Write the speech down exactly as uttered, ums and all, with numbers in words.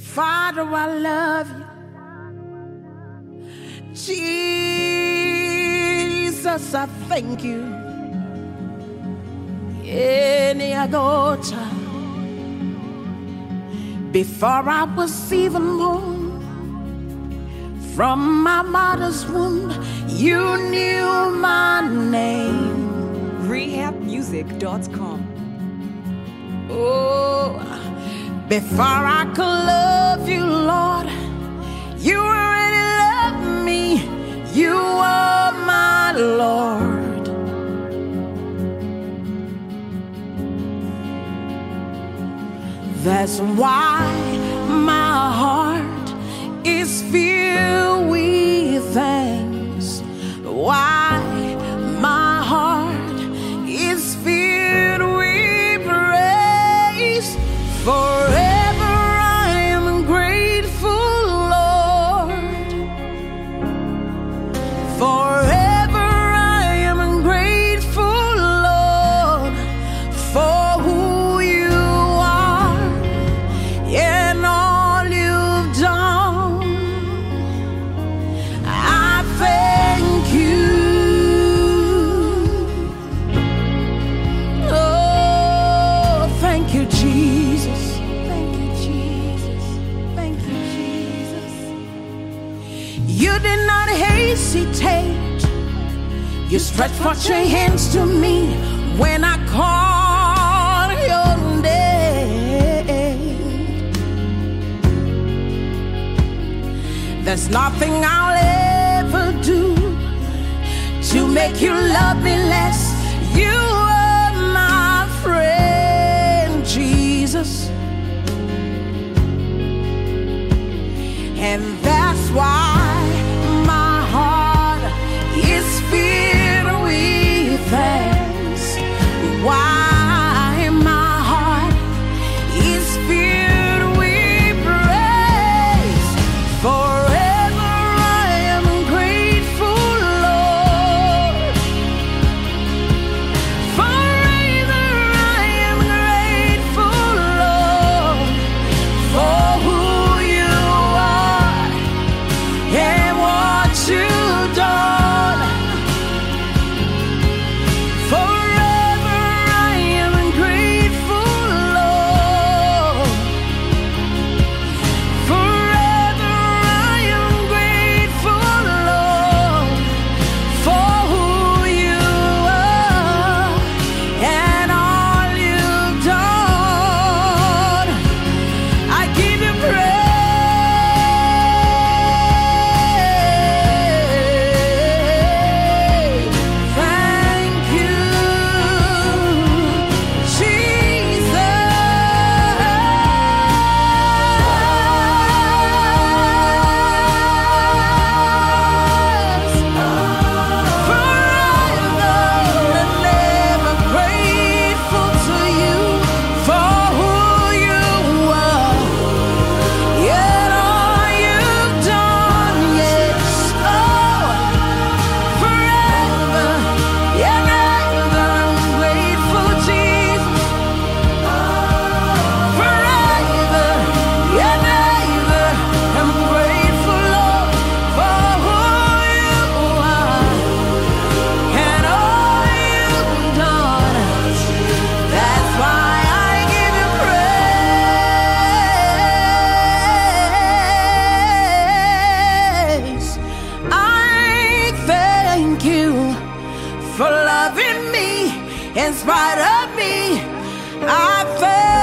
Father, I love you. Jesus, I thank you. Before I was even born, from my mother's womb, you knew my name. rehab music dot com. Oh, before I could love you, Lord, you already loved me. You are my Lord. That's why my heart is filled with thanks. Why my heart is filled with praise. Forever I am grateful, Lord. Forever I am grateful, Lord, for who you are and all you've done. I thank you. Oh, thank you, Jesus. Thank you, Jesus. Thank you, Jesus. You did not hesitate. You stretched forth your hands to me when I called your name. There's nothing I'll ever do to make you love me less. You are my friend, Jesus. And that's why my heart is filled with thanks. Why my heart is filled with praise. Forever I am grateful, Lord. Forever I am grateful, Lord, for who you are and what you've done. Forever I am grateful, Lord. Forever I am grateful, Lord, for who you are and all you've done. I give you praise. Thank you, Jesus. Forever and ever grateful to you for who you are. Yet all you've done, yes, oh, forever and ever I'm grateful, Jesus. Forever and ever I'm grateful, Lord, for who you are and all you've done. That's why I give you praise. I thank you for loving me in spite of me. I thank